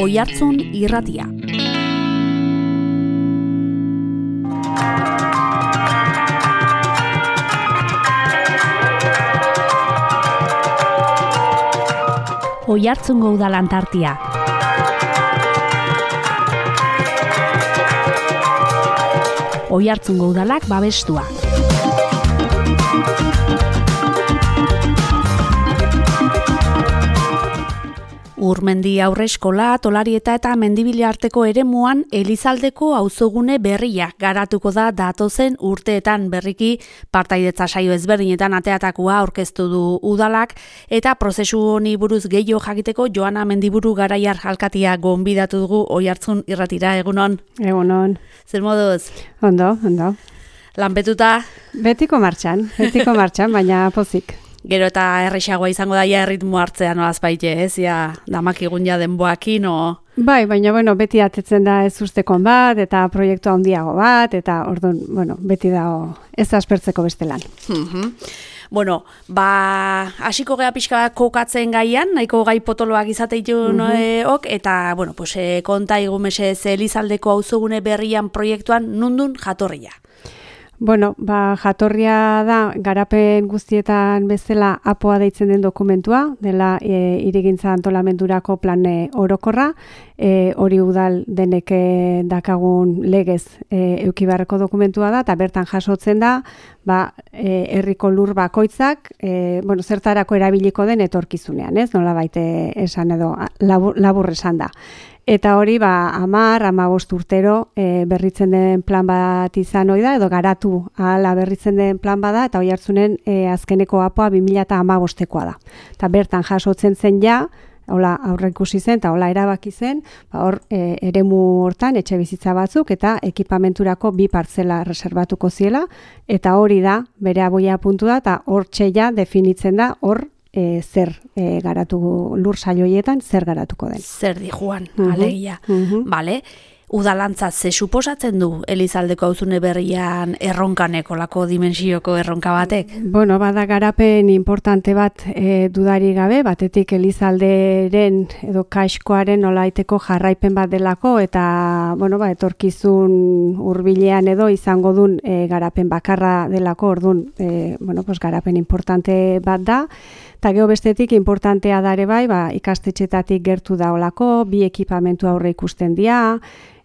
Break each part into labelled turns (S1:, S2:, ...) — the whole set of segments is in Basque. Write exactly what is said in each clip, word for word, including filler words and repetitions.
S1: Oihartzun irratia. Oihartzungo udal Antartia. Oihartzungo udalak babestua. Urmendi Aurreskola, Tolarieta eta Mendibili arteko eremuan Elizaldeko auzogune berria garatuko da datozen urteetan. Berriki partaidetza saio ezberdinetan ateatakoa aurkeztu du udalak eta prozesu honi buruz gehiago jakiteko Joana Mendiburu Garaiar alkatia gonbidatu dugu Oihartzun irratira. Egunon.
S2: Egunon.
S1: Zer moduz?
S2: Ondo, ondo.
S1: Lanpetuta?
S2: Betiko martxan, betiko martxan, baina pozik.
S1: Gero eta errexagoa izango daia erritmo hartzea nolaz baite, ez? Ja, damakigun ja denboakin, o...
S2: Bai, baina, bueno, beti atetzen da ez ustekon bat, eta proiektu handiago bat, eta orduan, bueno, beti dago ez aspertzeko beste lan.
S1: Mm-hmm. Bueno, ba, hasiko gea pixka kokatzen gaian, nahiko gai potoloak izateitu mm-hmm. ok, eta, bueno, pues, eh, konta igumesez Elizaldeko auzogune berrian proiektuan nundun jatorria.
S2: Bueno, ba, jatorria da garapen guztietan bezala apoa deitzen den dokumentua, dela e, hirigintza antolamendurako plan orokorra, e, hori udal denek dakagun legez e, eduki beharreko dokumentua da, eta bertan jasotzen da, ba, e, herriko lur bakoitzak, e, bueno, zertarako erabiliko den etorkizunean, ez? Nola baite esan edo labur, labur esan da. Eta hori, ba, amar, amabost urtero e, berritzen den plan bat izan hori da, edo garatu ahala berritzen den plan bada, eta Oihartzunen e, azkeneko apoa bi mila hamabostekoa da. Eta bertan jasotzen zen ja, hola aurreikusi zen, eta hola erabaki zen, ba, hor e, eremu hortan etxe bizitza batzuk, eta ekipamenturako bi partzela reservatuko ziela, eta hori da, bere aboia puntu da, eta hor txeia definitzen da, hor, E, zer e, garatu lur saioietan, zer garatuko den.
S1: Zer di Juan, uh-huh. alegia. Uh-huh. Bale, udalantza ze suposatzen du Elizaldeko auzune berrian erronkaneko lako dimensioko erronka batek?
S2: Bueno, bada garapen importante bat e, dudari gabe, batetik Elizalderen edo kaixkoaren nolaiteko jarraipen bat delako, eta bueno, ba, etorkizun hurbilean edo izango dun e, garapen bakarra delako, ordun e, bueno, pues, garapen importante bat da. Eta geho bestetik importantea dare bai, ba, ikastetxetatik gertu daolako, bi ekipamentu aurre ikusten dira,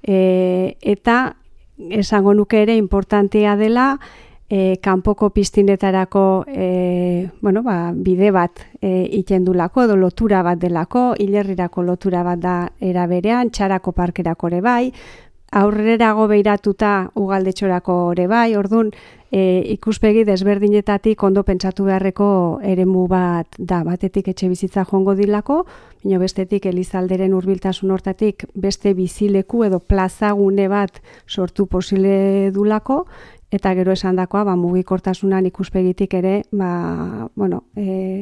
S2: e, eta esango nuke ere importantea dela e, kanpoko piztinetarako e, bueno, ba, bide bat e, itendulako, edo lotura bat delako, hilerrirako lotura bat da eraberean, txarako parkerako ere bai, aurrerago beiratuta ugaldetxorako ere bai, orduan, E, ikuspegi desberdinetatik ondo pentsatu beharreko eremu bat da, batetik etxe bizitza joango dilako, baina bestetik Elizalderen hurbiltasun hortatik beste bizileku edo plazagune bat sortu posible dulako, eta gero esandakoa, ba, mugikortasunan ikuspegitik ere, ba, bueno, e,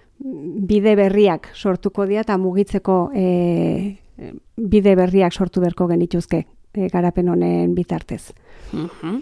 S2: bide berriak sortuko dira, eta mugitzeko e, bide berriak sortu berko genituzke e, garapen honen bitartez.
S1: Mhm.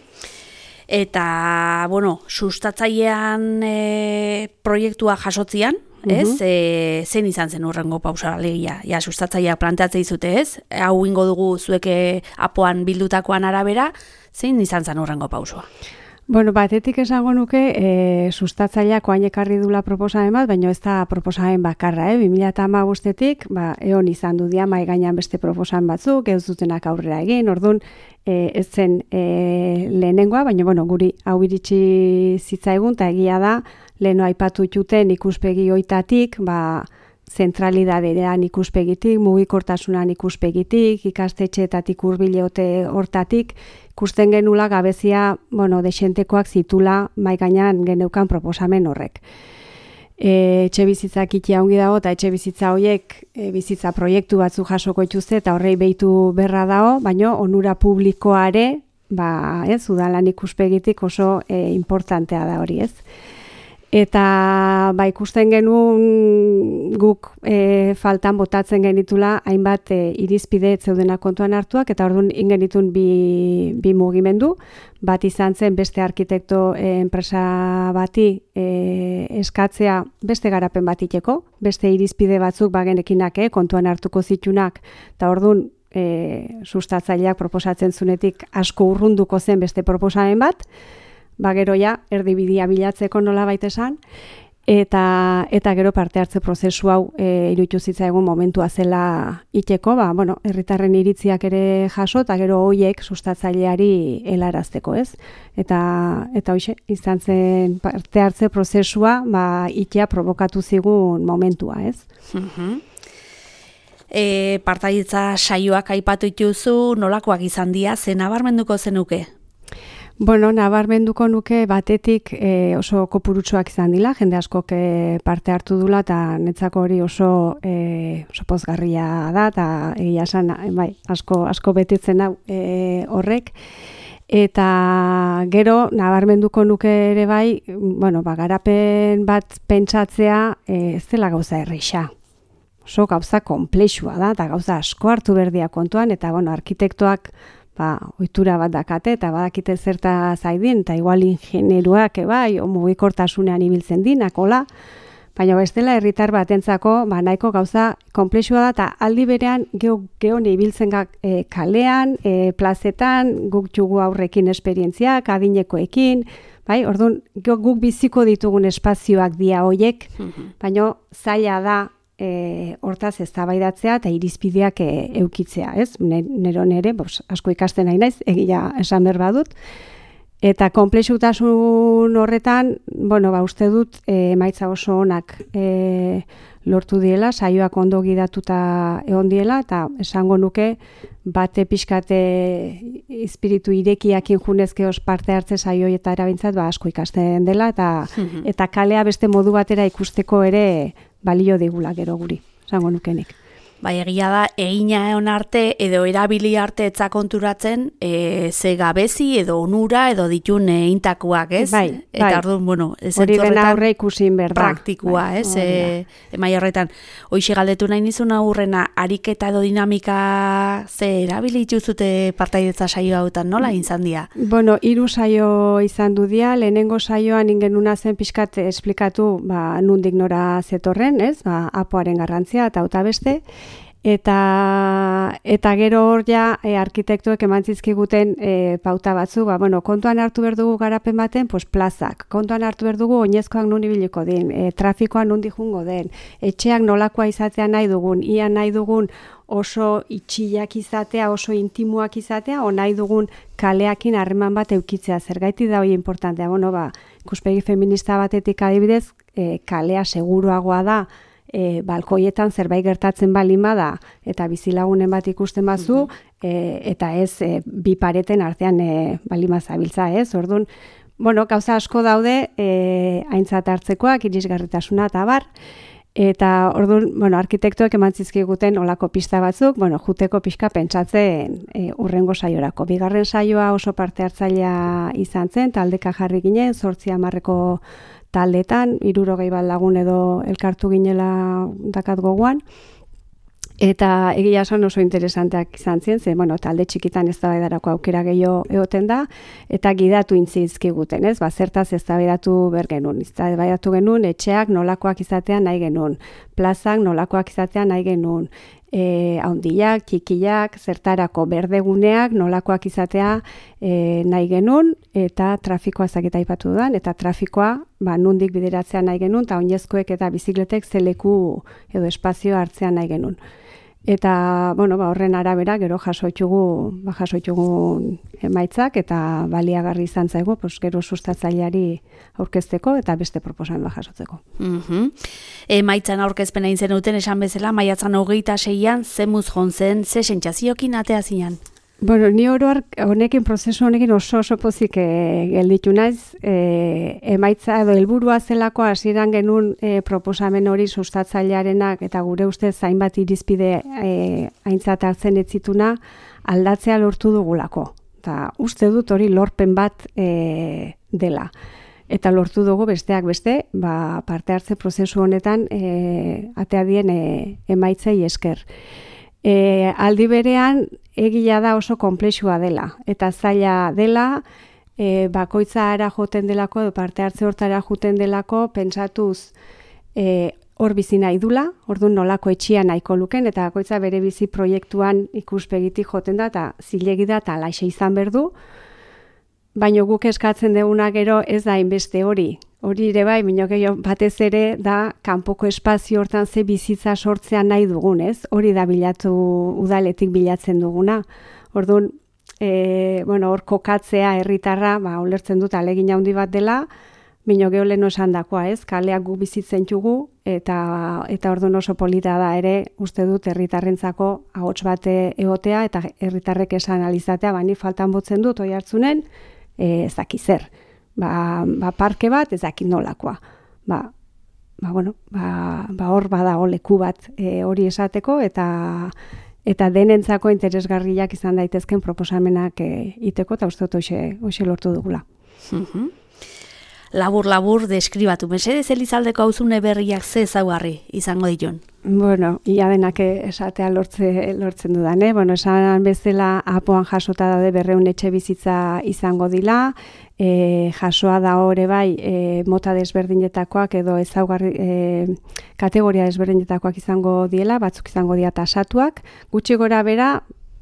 S1: Eta, bueno, sustatzailean e, proiektua jasotzian, ez? Uh-huh. E, zen izan zen urrengo pausa alegia. Ja, sustatzaileak planteatzea izute, ez? Hau ingo dugu zueke apoan bildutakoan arabera, zein izan zen urrengo pausua?
S2: Bueno, batetik esango nuke, e, sustatzaileak oain ekarri dula proposamen bat, baina ez da proposamen bakarra, eh? bi mila hamabostetik, ba, eon izan du dia, mai gainean beste proposamen batzuk, ez dutenak aurrera egin, orduan, e, ez zen e, lehenengoa, baina, bueno, guri hau iritsi zitzaigun, eta egia da, leheno aipatu juten ikuspegi hoitatik, ba, zentralidadean ikuspegitik, mugikortasunan ikuspegitik, ikastetxeetatik hurbileote hortatik, ikusten genula gabezia, bueno, desentekoak zitula mai gainean geneukan proposamen horrek. E, etxe bizitzak ikia ongi dago, eta etxe bizitza horiek e, bizitza proiektu batzu jasoko ituzte, eta horrei behitu berra dago, baina onura publikoare, ba, ez, udalan ikuspegitik oso e, importantea da hori, ez. Eta ba, ikusten genuen guk e, faltan botatzen genitula hainbat e, irizpide zeudena kontuan hartuak, eta orduan ingenitun bi, bi mugimendu, bat izan zen beste arkitekto e, enpresa bati e, eskatzea beste garapen bat iteko, beste irizpide batzuk bagenekinak eh, kontuan hartuko zitunak, eta orduan e, sustatzaileak proposatzen zunetik asko urrunduko zen beste proposamen bat, ba gero ja erdibidia bilatzeko nolabait esan, eta eta gero parte hartze prozesu hau e, iruditu zitzaigun momentua zela iteko, ba bueno, herritarren iritziak ere jaso eta gero hoiek sustatzaileari helarazteko, ez? Eta eta hoize izan zen parte hartze prozesua, ba itea provokatu zigun momentua, ez?
S1: Mhm. E, partaidetza saioak aipatu dituzu, nolakoak izan dira, ze nabarmenduko zenuke?
S2: Bueno, nabarmenduko nuke batetik e, oso kopurutsuak izan dila, jende askok e, parte hartu dula, eta netzako hori oso, e, oso pozgarria da, eta egia esan, bai, asko, asko betitzen hau e, horrek. Eta gero, nabarmenduko nuke ere bai, bueno, ba, garapen bat pentsatzea e, ez dela gauza erreixa. Oso gauza komplexua da, eta gauza asko hartu berdia kontuan, eta bueno, arkitektoak ba, ohitura bat dakate, eta badakite zerta zaidin, eta igual ingenieruak, bai, mugikortasunean ibiltzen dinak, hola, baina bestela herritar batentzako, ba, nahiko gauza komplexua da, eta aldi berean geone ibiltzen gak, e, kalean, e, plazetan, guk jugu aurrekin esperientziak, adinekoekin, bai, orduan, guk biziko ditugun espazioak dia hoiek, baina zaila da, E, hortaz eztabaidatzea eta irizpideak e, eukitzea, ez? Nero nere, bos, asko ikasten nahi naiz, egia esan behar badut. Eta konplexutasun horretan, bueno, ba, uste dut, e, emaitza oso onak e, lortu diela, saioak ondo gidatuta egon diela, eta esango nuke, bate pixkate espiritu irekiakin junezkeoz parte hartze saioieta erabintzat, ba, asko ikasten dela, eta, eta kalea beste modu batera ikusteko ere balio digula gero guri, esango nukenik.
S1: Bai, egia da, egina egon arte edo erabili arte etza konturatzen, e, ze gabezi edo onura edo ditun eintakuak, ez?
S2: Bai,
S1: eta
S2: bai.
S1: Orduan, bueno, ez
S2: hori dena aurre ikusin berda.
S1: Praktikua, bai, ez? E, emai horretan, hoixe galdetu nahi nizun aurrena, ariketa edo dinamika ze erabili dituzute partaidetza saio hauetan, nola izan dira?
S2: Bueno, hiru saio izan du dia, lehenengo saioan ingenuna zen pixkat esplikatu, ba, nundik nora zetorren, ez? Ba, apoaren garrantzia eta hauta beste. Eta, eta gero hor ja e, arkitektuek emantzizkiguten e, pauta batzu, ba, bueno, kontuan hartu behar dugu garapen baten, pues plazak, kontuan hartu behar dugu oinezkoak nun ibiliko den, e, trafikoan nundi jungo den, etxeak nolakoa izatea nahi dugun, ia nahi dugun oso itxiak izatea, oso intimuak izatea, o nahi dugun kaleakin harreman bat eukitzea, zergaiti da hori importantea, bueno, ba, ikuspegi feminista batetik adibidez, e, kalea seguruagoa da, E, balkoietan zerbait gertatzen balin bada eta bizilagunen bat ikusten bazu, e, eta ez e, bi pareten artean e, balin bazabiltza, ez? Orduan, bueno, gauza asko daude e, aintzat hartzekoak, irisgarritasuna eta bar, eta orduan, bueno, arkitektoek emantzizkiguten olako pista batzuk, bueno, juteko pixka pentsatzen e, urrengo saiorako. Bigarren saioa oso parte hartzailea izan zen, taldeka jarri ginen, zortzi hamarreko taldetan, hirurogei bat lagun edo elkartu ginela dakat gogoan, eta egia esan oso interesanteak izan ziren, ze, bueno, talde txikitan eztabaidarako aukera gehiago egoten da, eta gidatu intzizkiguten, ez? Ba, zertaz eztabaidatu ber genuen, eztabaidatu genuen, etxeak nolakoak izatea nahi genuen, plazak nolakoak izatea nahi genuen, e, haundiak, txikiak, zertarako berdeguneak nolakoak izatea e, nahi genuen, eta trafikoa ezaketa aipatu dudan, eta trafikoa ba, nundik bideratzea nahi genuen, eta oinezkoek eta bizikletek zeleku edo espazio hartzea nahi genuen. Eta, bueno, ba, horren arabera, gero jasoitugu, ba, jasoitugu emaitzak, eta baliagarri izan zaigu, pues, gero sustatzaileari aurkezteko, eta beste proposamen bat jasotzeko.
S1: Mm-hmm. Emaitzan aurkezpena egin zenuten, esan bezala, maiatzan hogeita seian, ze muz jon zen, ze sentsazioekin atea zinan?
S2: Bueno, ni oroar honekin, prozesu honekin oso oso pozik e, gelditu naiz, e, emaitza edo helburua zelako hasieran genuen e, proposamen hori sustatzailearenak eta gure ustez zainbat irizpide e, aintzat hartzen ez zituna aldatzea lortu dugulako. Ta uste dut hori lorpen bat e, dela. Eta lortu dugu besteak beste, ba, parte hartze prozesu honetan e, atea dien e, emaitzei esker. E, aldi berean, egia da oso konplexua dela, eta zaila dela, e, bakoitza ara joten delako, edo parte hartze hortara joten delako, pentsatuz e, hor bizi nahi dula, orduan nolako etxia nahiko luken, eta bakoitza bere bizi proiektuan ikuspegitik joten da, eta zilegi da, eta laixe izan berdu, baina guk eskatzen duguna gero ez da inbeste hori. Hori ere bai, minok batez ere da kanpoko espazio hortan ze bizitza sortzea nahi dugun, ez? Hori da bilatu udaletik bilatzen duguna. Orduan, e, bueno, hor kokatzea herritarra, ba, ulertzen dut alegin handi bat dela, minok geho lehen osan dakoa, ez? Kaleak gu bizitzen txugu, eta, eta orduan oso polita da ere, uste dut herritarrentzako ahots bate egotea, eta herritarrek esan alizatea, bani faltan botzen dut, oi hartzunen, e, ez daki zer. Ba, ba parke bat ez dakit nolakoa. Ba, ba, bueno, ba, ba hor badago leku bat e, hori esateko eta eta denentzako interesgarriak izan daitezken proposamenak e, iteko eta uste dut hoxe, hoxe lortu dugula.
S1: Mm-hmm. Labur labur deskribatu. Mesedez Elizaldeko auzune berriak ze ezaugarri izango ditun?
S2: Bueno, ia denak esatea lortze, lortzen dudan, eh? Bueno, esan bezala apoan jasota daude berreun etxe bizitza izango dila, e, jasoa da hori bai e, mota desberdinetakoak edo ezaugarri e, kategoria desberdinetakoak izango diela, batzuk izango dira tasatuak, gutxi gora bera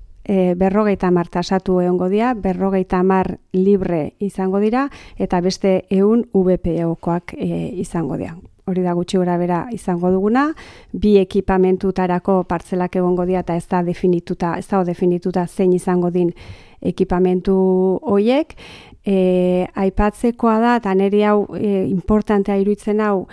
S2: e, berrogeita hamar tasatu egongo dira, berrogeita hamar libre izango dira, eta beste ehun V P O-koak e, izango dira. Hori da gutxi gora bera izango duguna, bi ekipamentutarako partzelak egongo dira eta ez da definituta, ez da definituta zein izango din ekipamentu hoiek. E, aipatzekoa da, eta niri hau e, importantea iruditzen hau,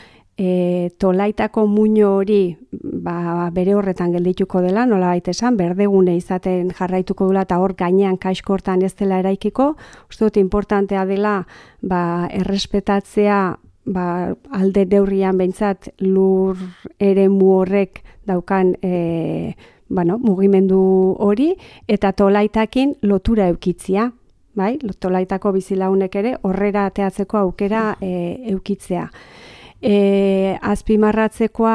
S2: e, tolaitako muino hori ba, bere horretan geldituko dela, nola baita esan, berdegune izaten jarraituko dela eta hor gainean kaixko hortan ez dela eraikiko. Uste dut importantea dela ba, errespetatzea ba, alde neurrian behintzat lur eremu horrek daukan e, bueno, mugimendu hori eta tolaitakin lotura eukitzia. Bai? Tolaitako bizilagunek ere horrera ateatzeko aukera e, eukitzea. E, azpimarratzekoa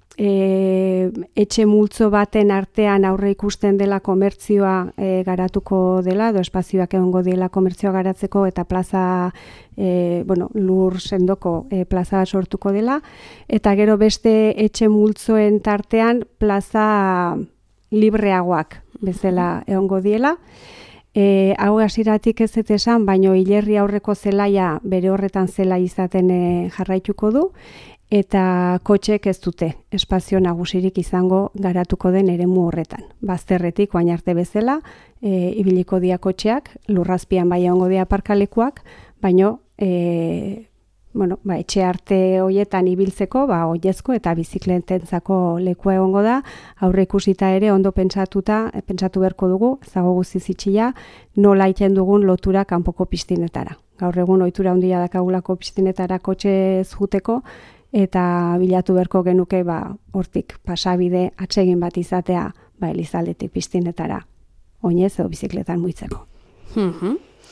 S2: e, etxe multzo baten artean aurre ikusten dela komertzioa e, garatuko dela, edo espazioak egongo dela komertzioa garatzeko eta plaza, e, bueno, lur sendoko e, plaza bat sortuko dela, eta gero beste etxe multzoen tartean plaza libreagoak bezala egongo diela. E, hau hasieratik ez dut esan, baino hilerri aurreko zelaia bere horretan zela izaten e, jarraituko du, eta kotxek ez dute espazio nagusirik izango garatuko den eremu horretan. Bazterretik, oain arte bezala, e, ibiliko dia kotxeak, lurrazpian bai egongo dia parkalekuak, baino e, bueno, ba, etxe arte hoietan ibiltzeko, ba, oiezko eta bizikletentzako lekua egongo da, aurre ikusita ere ondo pentsatuta, pentsatu beharko dugu, zago guztiz itxia, nola iten dugun lotura kanpoko piztinetara. Gaur egun ohitura handia dakagulako piztinetara kotxez juteko, eta bilatu beharko genuke ba, hortik pasabide atsegin bat izatea ba, Elizaldetik piztinetara oinez edo bizikletan muitzeko.
S1: Mm-hmm.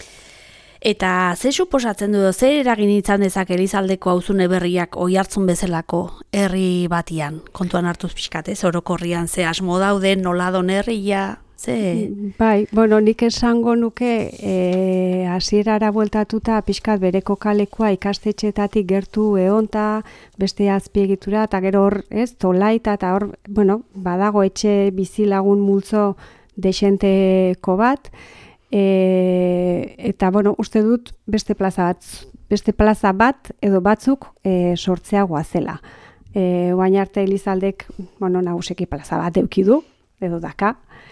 S1: Eta ze suposatzen du, zer eragin izan dezak Elizaldeko auzune berriak oihartzun bezalako herri batian? Kontuan hartuz pixkat, ez? Orokorrian ze asmo daude, nola don herria, ze...
S2: Bai, bueno, nik esango nuke e, hasierara bueltatuta pixkat bereko kalekua ikastetxeetatik gertu eonta, beste azpiegitura, eta gero hor, ez, tolaita, eta hor, bueno, badago etxe bizilagun multzo desenteko bat, E, eta bueno, uste dut beste plaza bat, beste plaza bat edo batzuk e, sortzea goazela. E, Oain arte Elizaldek, bueno, naguseki plaza bat eduki du edo daka.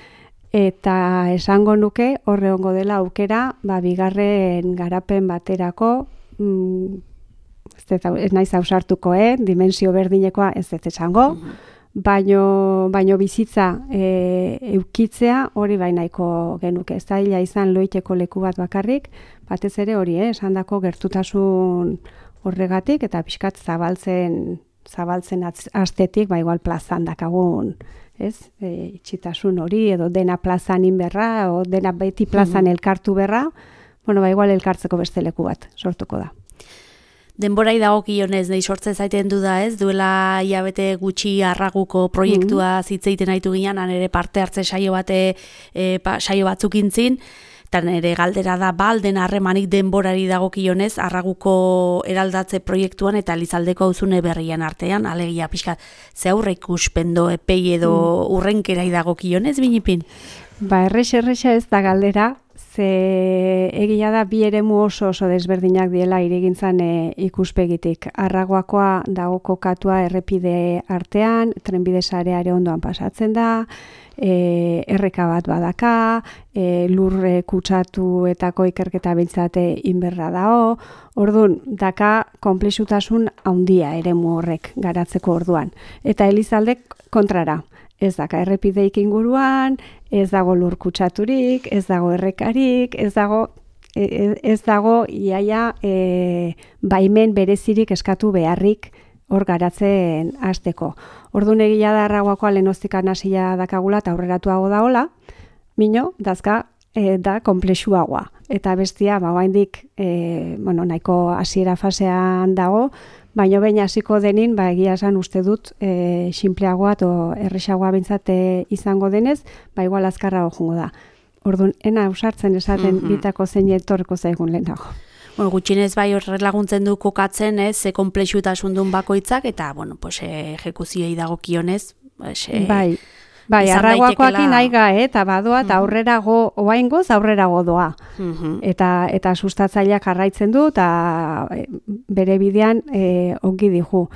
S2: Eta esango nuke horre ongo dela aukera, ba bigarren garapen baterako, mm, ez, ez naiz ausartuko, eh, dimensio berdinekoa ez ez esango. Mm-hmm. Baino, baino bizitza e, eukitzea hori bai nahiko genuke. Ez da hila izan loiteko leku bat bakarrik, batez ere hori, eh, esandako gertutasun horregatik eta pixkat zabaltzen, zabaltzen astetik, ba igual plazan dakagun, ez, e, itxitasun hori, edo dena plazan inberra, o dena beti plazan elkartu berra, bueno, ba igual elkartzeko beste leku bat sortuko da.
S1: Denborai dagokionez, nahi sortze zaiten du da ez, duela hilabete gutxi Arraguko proiektua mm-hmm. zitzeiten aitu ginen, han ere parte hartze saio bate, e, pa, saio batzuk intzin, eta nire galdera da balden harremanik denborari dagokionez Arraguko eraldatze proiektuan eta Elizaldeko auzune berrian artean, alegia pixka, ze aurre ikuspendo epei edo mm. urrenkerai dagokionez, binipin?
S2: Ba, errex, errexa ez da galdera, ze egia da bi eremu oso oso desberdinak diela irigintzan e, ikuspegitik. Arragoakoa dago kokatua errepide artean, trenbide sareare ondoan pasatzen da, E, erreka bat badaka, e, lurre kutsatuetako ikerketa bintzate inberra dao, orduan, daka konplexutasun handia eremu horrek garatzeko orduan. Eta Elizaldek kontrara, ez daka errepideik inguruan, ez dago lur kutsaturik, ez dago errekarik, ez dago, ez, ez dago iaia e, baimen berezirik eskatu beharrik hor garatzen hasteko. Orduan egia da Arragoakoa lehenoztikan hasia dakagula eta aurreratuago daola, mino, dazka e, da konplexuagoa. Eta bestia, ba, oraindik e, bueno, nahiko hasiera fasean dago, baina behin hasiko denin, ba, egia esan uste dut e, sinpleagoa edo erresagoa bintzat izango denez, ba, igual azkarrago joango da. Orduan, ena ausartzen esaten mm-hmm. bitako zein etorriko zaigun lehenago.
S1: Bueno, gutxinez bai horre laguntzen du kokatzen, ez, ze konplexutasun duen bakoitzak, eta, bueno, pues, ejekuziei dagokionez, pues, e,
S2: bai, bai, Arragoakoakin aiga, eh, eta badoa, eta aurrerago, oaingoz aurrerago doa. Uh-huh. Eta, eta sustatzaileak jarraitzen du, eta bere bidean e, ongi dihu.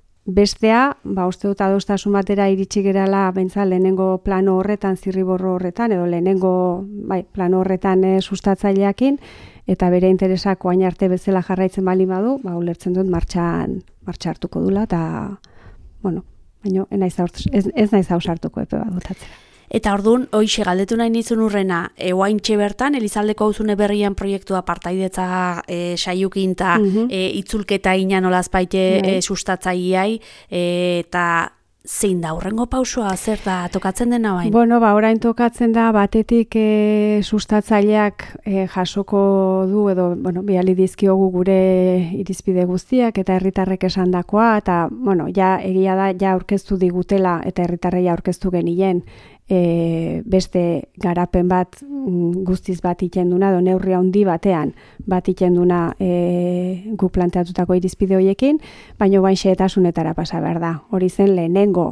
S2: Bestea, ba, uste dut adostasun batera iritsi gerala bentsa lehenengo plano horretan, zirriborro horretan, edo lehenengo bai, plano horretan e, sustatzaileakin, eta bere interesak oain arte bezala jarraitzen bali badu, ba, ulertzen dut martxan, martxa hartuko dula, eta, bueno, baina ez, ez naiz ausartuko epe bat botatzera.
S1: Eta orduan, hoixe galdetu nahi nizun urrena, e, oaintxe bertan, Elizaldeko auzune berrian proiektua partaidetza e, saiukin eta mm-hmm. e, itzulketa inan olazpaite e, sustatzaileai, e, eta zein da, horrengo pausua, zer da, tokatzen dena bain?
S2: Bueno, ba, orain tokatzen da, batetik e, sustatzaileak e, jasoko du, edo, bueno, bihali dizkiogu gure irizpide guztiak, eta herritarrek esandakoa, eta, bueno, ja, egia da, ja aurkeztu digutela, eta herritarrei aurkeztu genien, e, beste garapen bat guztiz bat itenduna, edo neurri handi batean bat itenduna e, guk planteatutako irizpide horiekin, baina bain xehetasunetara pasa behar da. Hori zen lehenengo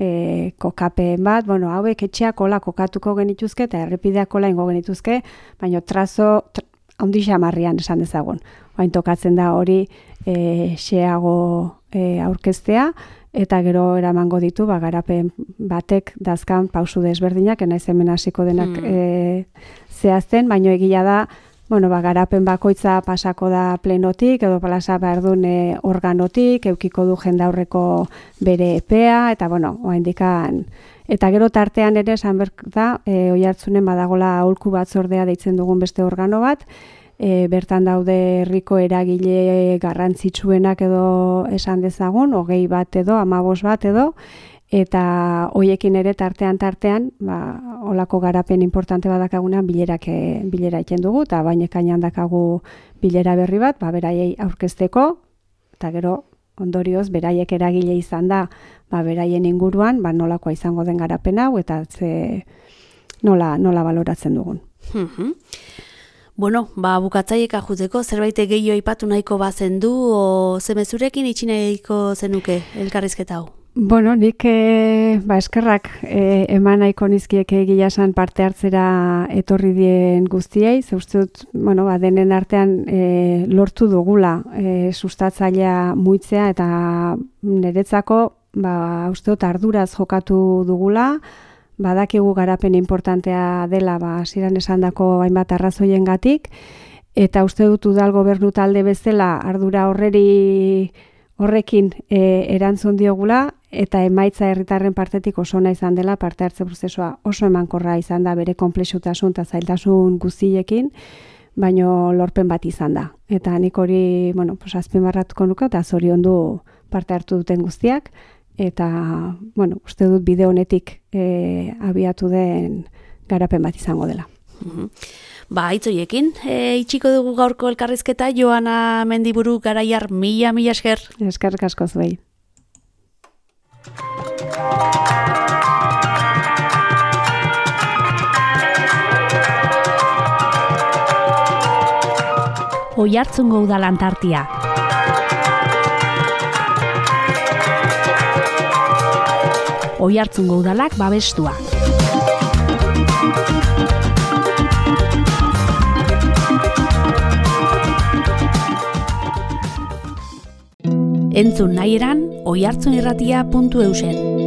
S2: e, kokapen bat, bueno, hauek etxeak kola kokatuko genituzke, eta errepideak kola ingo genituzke, baina trazo tra, handi xamarrian esan dezagun. Bain tokatzen da hori e, xeago e, aurkeztea, eta gero eramango ditu, ba, garapen batek dazkan pausu desberdinak, enaiz hemen hasiko denak hmm. e, zehazten, baino egia da, bueno, ba, garapen bakoitza pasako da plenotik, edo plasa behar duen e, organotik, eukiko du jendaurreko bere epea, eta bueno, oaindikan, eta gero tartean ere esan behar da, e, oihartzunen badagola aholku batzordea deitzen dugun beste organo bat, E, bertan daude herriko eragile garrantzitsuenak edo esan dezagun, hogei bat edo, hamabos bat edo, eta hoiekin ere tartean tartean, ba, olako garapen importante badakagunean bilerak e, bilera iten dugu, eta bainekainan dakagu bilera berri bat, ba, beraiei aurkezteko, eta gero ondorioz beraiek eragile izan da, ba, beraien inguruan, ba, nolakoa izango den garapen hau, eta ze, nola, nola baloratzen dugun.
S1: Mhm. Bueno, ba, bukatzaiek ajuteko, zerbait gehiago aipatu nahiko bazen du, o zemezurekin itxi nahiko zenuke elkarrizketa hau?
S2: Bueno, nik e, ba, eskerrak e, eman nahiko nizkiek egia esan parte hartzera etorri dien guztiei, ze uste dut, bueno, ba, denen artean e, lortu dugula e, sustatzailea muitzea, eta niretzako, ba, uste dut arduraz jokatu dugula, badakigu garapen importantea dela, ba, hasieran esandako hainbat arrazoiengatik, eta uste dut udal gobernu talde bezala ardura horreri horrekin e, erantzun diogula, eta emaitza herritarren partetik oso ona izan dela, parte hartze prozesua oso emankorra izan da bere konplexutasun eta zailtasun guztiekin, baino lorpen bat izan da. Eta nik hori, bueno, pues azpimarratuko nuke, eta zoriondu parte hartu duten guztiak, eta, bueno, uste dut bide honetik e, abiatu den garapen bat izango dela.
S1: Mhm. Ba, itzoiekin, e, itxiko dugu gaurko elkarrizketa, Joana Mendiburu Garaiar, mila, mila esker.
S2: Eskerrik asko zuei.
S1: Oiartzungo Udalan tartia. Oiartzungo Udalak babestua. Entzun nahi eran, oiartzunirratia puntu eusen.